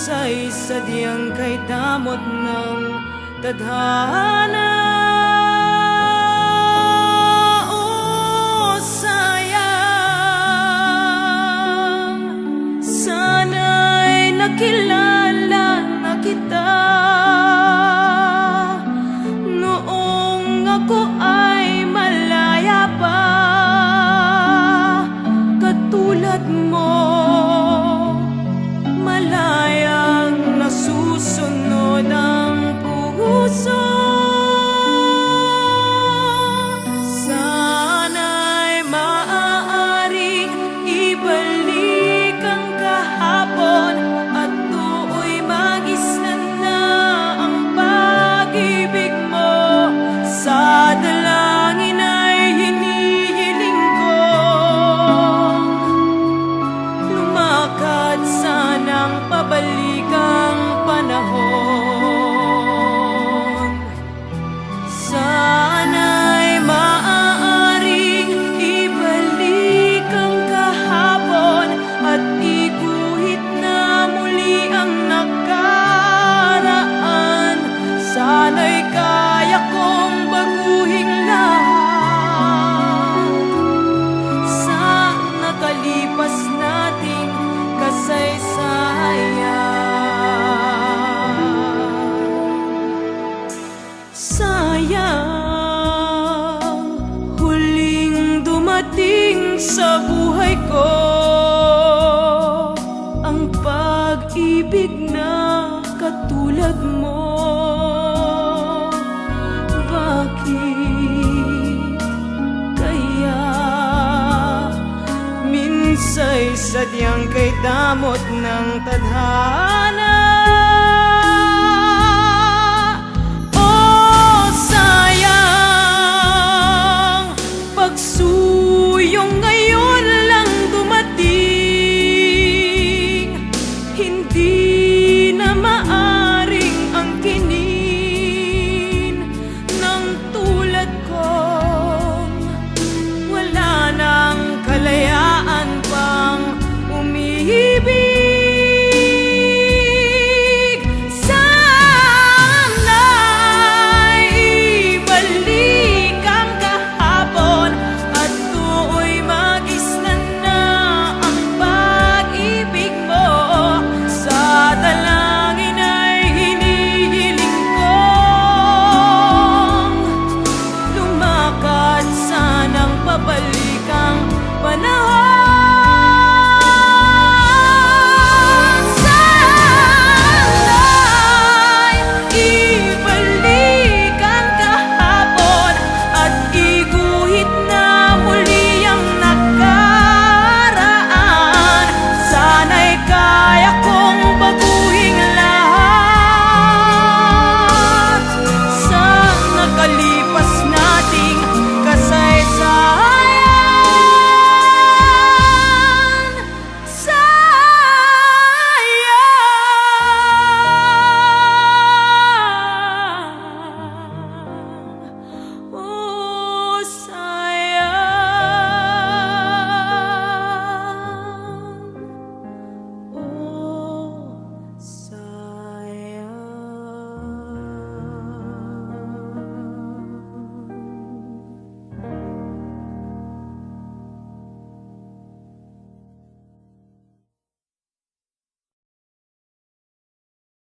Minsay sadyang kay damot ng tadhana. O sayang, sana'y nakilala na kita noong ako ay malaya pa. Katulad mo, malayang nasusunod ang puso. Sana'y maaaring ibalik ang kahapon at tuoy magisnan na ang pag-ibig mo. Sa dalangin ay hinihiling ko, lumakad sanang pabalik ang panahon. Sana'y maaaring ibalik ang kahapon at iguhit na muli ang nakaraan. Sana'y kaya kong baguhin lahat sa nakalipas nating kasaysayan. Sayang, huling dumating sa buhay ko ang pag-ibig na katulad mo. Bakit kaya minsay sadyang kay damot ng tadhana?